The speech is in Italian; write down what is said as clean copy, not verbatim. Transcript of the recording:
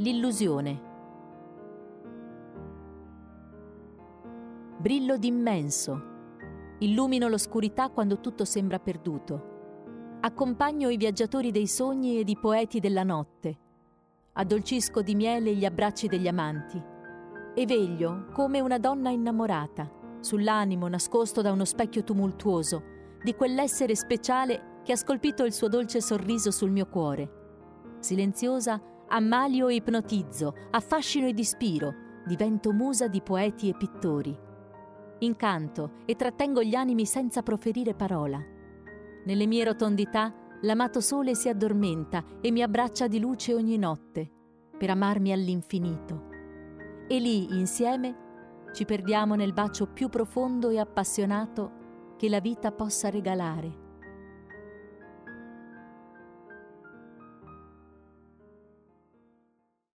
L'illusione. Brillo d'immenso. Illumino l'oscurità quando tutto sembra perduto. Accompagno i viaggiatori dei sogni ed i poeti della notte. Addolcisco di miele gli abbracci degli amanti. E veglio come una donna innamorata, sull'animo nascosto da uno specchio tumultuoso, di quell'essere speciale che ha scolpito il suo dolce sorriso sul mio cuore. Silenziosa, ammalio e ipnotizzo, affascino ed ispiro, divento musa di poeti e pittori. Incanto e trattengo gli animi senza proferire parola. Nelle mie rotondità l'amato sole si addormenta e mi abbraccia di luce ogni notte, per amarmi all'infinito. E lì, insieme, ci perdiamo nel bacio più profondo e appassionato che la vita possa regalare.